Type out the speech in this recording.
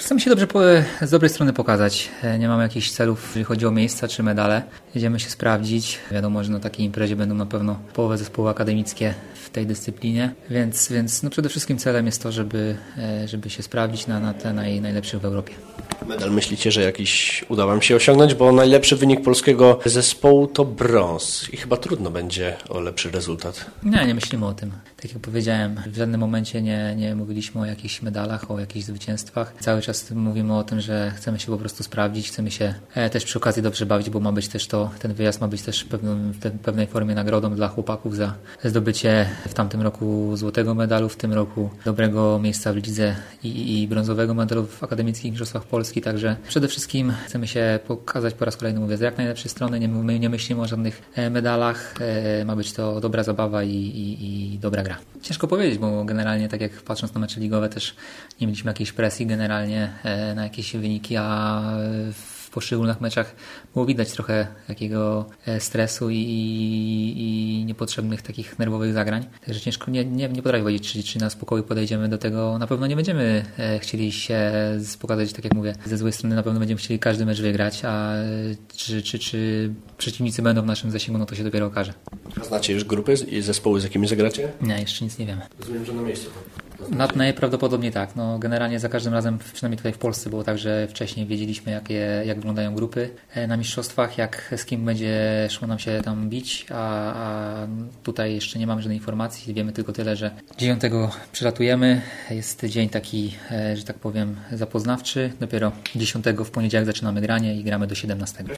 Chcemy się z dobrej strony pokazać. Nie mamy jakichś celów, jeżeli chodzi o miejsca czy medale. Jedziemy się sprawdzić. Wiadomo, że na takiej imprezie będą na pewno połowę zespoły akademickie w tej dyscyplinie, więc no przede wszystkim celem jest to, żeby się sprawdzić na te najlepszych w Europie. Medal myślicie, że jakiś uda wam się osiągnąć, bo najlepszy wynik polskiego zespołu to brąz i chyba trudno będzie o lepszy rezultat. Nie myślimy o tym. Tak jak powiedziałem, w żadnym momencie nie mówiliśmy o jakichś medalach, o jakichś zwycięstwach. Cały czas mówimy o tym, że chcemy się po prostu sprawdzić, chcemy się też przy okazji dobrze bawić, bo ma być też ten wyjazd ma być też w pewnej formie nagrodą dla chłopaków za zdobycie w tamtym roku złotego medalu, w tym roku dobrego miejsca w lidze i brązowego medalu w akademickich mistrzostwach Polski. Także przede wszystkim chcemy się pokazać po raz kolejny, mówię, z jak najlepszej strony. My nie myślimy o żadnych medalach. Ma być to dobra zabawa i dobra gra. Ciężko powiedzieć, bo generalnie tak jak patrząc na mecze ligowe też nie mieliśmy jakiejś presji generalnie na jakieś wyniki, a w poszczególnych meczach było widać trochę takiego stresu i niepotrzebnych takich nerwowych zagrań. Także ciężko, nie potrafię powiedzieć, czy na spokoju podejdziemy do tego. Na pewno nie będziemy chcieli się pokazać, tak jak mówię, ze złej strony na pewno będziemy chcieli każdy mecz wygrać, a czy przeciwnicy będą w naszym zasięgu, no to się dopiero okaże. A znacie już grupy i zespoły, z jakimi zagracie? Nie, jeszcze nic nie wiemy. Rozumiem, że na miejscu. Najprawdopodobniej tak. No, generalnie za każdym razem, przynajmniej tutaj w Polsce było tak, że wcześniej wiedzieliśmy jak wyglądają grupy na mistrzostwach, z kim będzie szło nam się tam bić, a tutaj jeszcze nie mamy żadnej informacji. Wiemy tylko tyle, że 9 przylatujemy. Jest dzień taki, że tak powiem, zapoznawczy. Dopiero 10 w poniedziałek zaczynamy granie i gramy do 17.